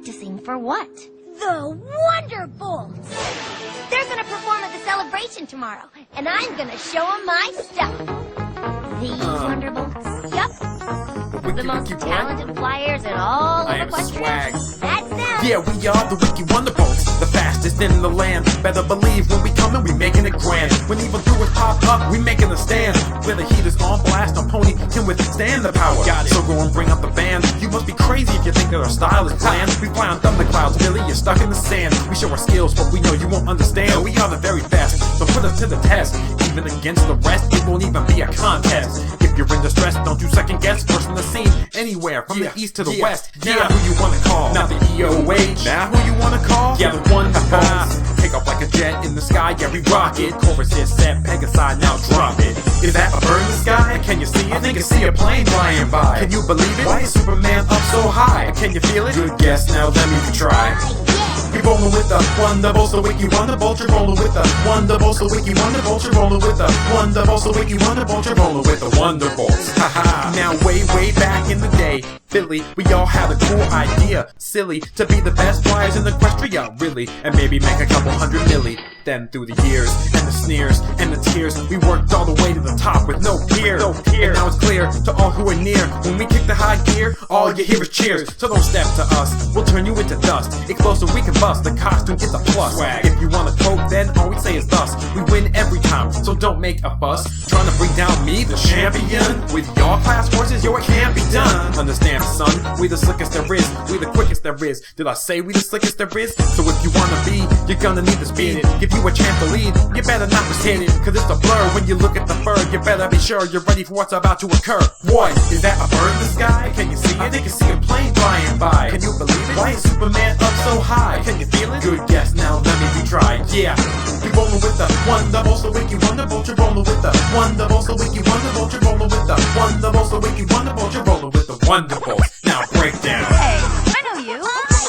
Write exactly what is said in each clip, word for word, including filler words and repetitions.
Practicing for what? The Wonderbolts! They're gonna perform at the celebration tomorrow, and I'm gonna show them my stuff. These Uh. Wonderbolts? Yup, Wiki the most Wiki talented flyers in all I of am Equestria. swag. That's them. Yeah, we are the Wiki Wonderbolts, the fastest in the land. Better believe when we coming, we making it grand. When evildoers pop up, we making a stand. Where the heat is on blast, our pony can withstand the power. Got it. So go and bring up the band. You must be crazy if you think that our style is bland. We fly on thunderclouds, Billy, you're stuck in the sand. We show our skills, but we know you won't understand. We are the very best, so put us to the test. Even against the rest, it won't even be a contest. If you're in distress, don't you second guess. First in the scene, anywhere from Yeah. the east to the Yeah. west. Yeah. Now who you wanna call? Not the E O H. Now who you wanna call? Yeah, the one take off like a jet in the sky, yeah, we rock it. Chorus is set, peg aside, now drop it. Is that a bird in the sky? Can you see it? I think I see a plane flying by. Can you believe it? Why is Superman up so high? Can you feel it? Good guess, now let me try. You're rolling with the Wonderbolts, the Wiki Wonderbolts. You're rolling with the Wonderbolts, the Wiki Wonderbolts. You're rolling with the Wonderbolts, the Wiki Wonderbolts. You're rolling with the Wonderbolts. Haha. Now way, way back in the day, Billy, we all had a cool idea. Silly, to be the best flyers in Equestria, really. And maybe make a couple hundred milli. Then through the years, and the sneers, and the tears, we worked all the way to the top with no peer. No peer. And now it's clear to all who are near. When we kick the high gear, all you hear is cheers. So don't step to us, we'll turn you into dust. Explosive, we can bust, the costume is a plus. Swag. If you want a quote, then all we say is thus. We win every time, so don't make a fuss. Trying to bring down me, the champion. With your class forces, yo, it can't be done. Understand, son, we the slickest there is. We the quickest there is. Did I say we the slickest there is? So if you wanna be, you're gonna need to speed. Give you a chance to lead, you better not pretend it. Cause it's a blur when you look at the fur. You better be sure you're ready for what's about to occur. What? Is that a bird in the sky? Can you see it? I think you see a plane flying by. Can you believe it? Why is Superman up so high? Can you feel it? Good guess, now let me retry. Yeah, you're rolling with the Wonderbolts, the Wiki Wonderbolts. You're rolling with the Wonderbolts, the Wiki Wonderbolts. You're rolling with the Wonderbolts, the Wiki Wonderbolts. You're rolling with the Wonderbolts. Now break down. Hey, I know you.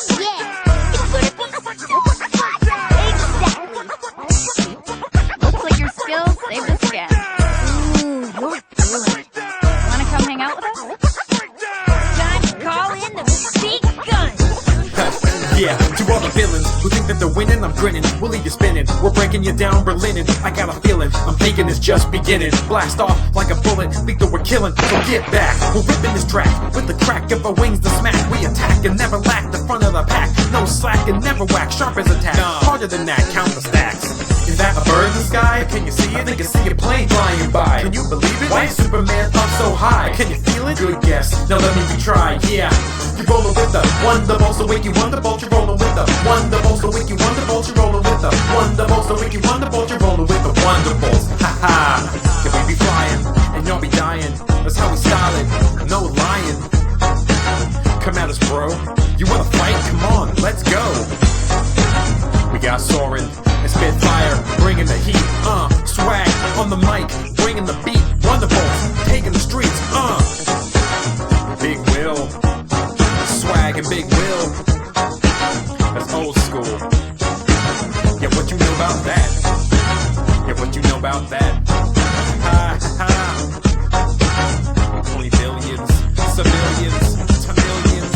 Looks like your skills saved us again. Ooh, you're brilliant. Wanna come hang out with us? Time to call in the big guns. Yeah, to all the villains who think that they're winning, I'm grinning. We'll leave you spinning. We're breaking you down, Berlinin. I got a feeling, I'm thinking it's just beginning. Blast off like a bullet, think that we're killing. So get back, we're ripping this track with the crack of our wings to smack. We attack and never lack the front of the pack. No slack and never whack, sharp as attack. Harder than that, count the stacks. Is that a bird in the sky? Can you see it? I think I see a plane flying by. Can you believe it? Why is Superman up so high? Can you feel it? Good guess. Now let me retry. Yeah, you're rolling with the Wonderbolts, the Wiki Wonderbolts. You're rolling with the Wonderbolts, the Wiki Wonderbolts. You're rolling with the Wonderbolts, the Wiki Wonderbolts. You're rolling with the Wonderbolts. Haha. Can we be flying and y'all be dying? That's how we style it. No lying. Come at us, bro. You wanna fight? Come on, let's go. We got Soarin' and Spitfire, bringing the heat, uh, swag on the mic, bringing the beat, Wonderbolts, taking the streets, uh, Big Will, swag and Big Will, that's old school, yeah, what you know about that, yeah, what you know about that, ha, ha, only billions, civilians, to millions.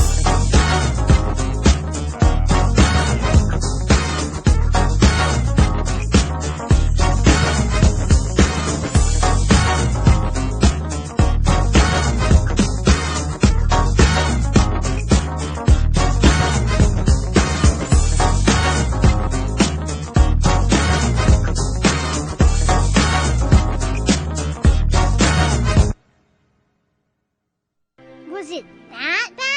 Was it that bad?